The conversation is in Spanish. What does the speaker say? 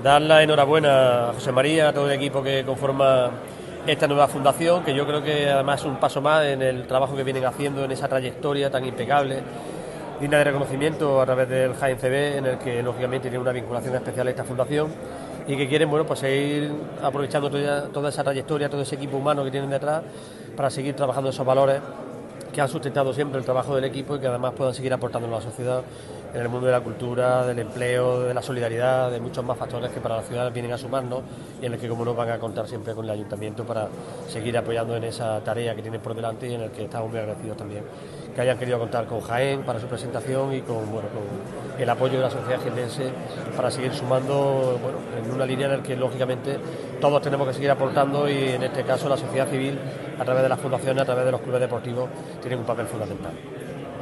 Dar la enhorabuena a José María, a todo el equipo que conforma esta nueva fundación, que yo creo que además es un paso más en el trabajo que vienen haciendo en esa trayectoria tan impecable, digna de reconocimiento a través del Jaén CB, en el que lógicamente tiene una vinculación especial esta fundación y que quieren pues seguir aprovechando toda esa trayectoria, todo ese equipo humano que tienen detrás para seguir trabajando esos valores que han sustentado siempre el trabajo del equipo y que además puedan seguir aportando a la sociedad en el mundo de la cultura, del empleo, de la solidaridad, de muchos más factores que para la ciudad vienen a sumarnos y en el que como nos van a contar siempre con el ayuntamiento para seguir apoyando en esa tarea que tienen por delante y en el que estamos muy agradecidos también que hayan querido contar con Jaén para su presentación y con el apoyo de la sociedad jiennense para seguir sumando en una línea en la que lógicamente todos tenemos que seguir aportando y en este caso la sociedad civil a través de las fundaciones, a través de los clubes deportivos tienen un papel fundamental.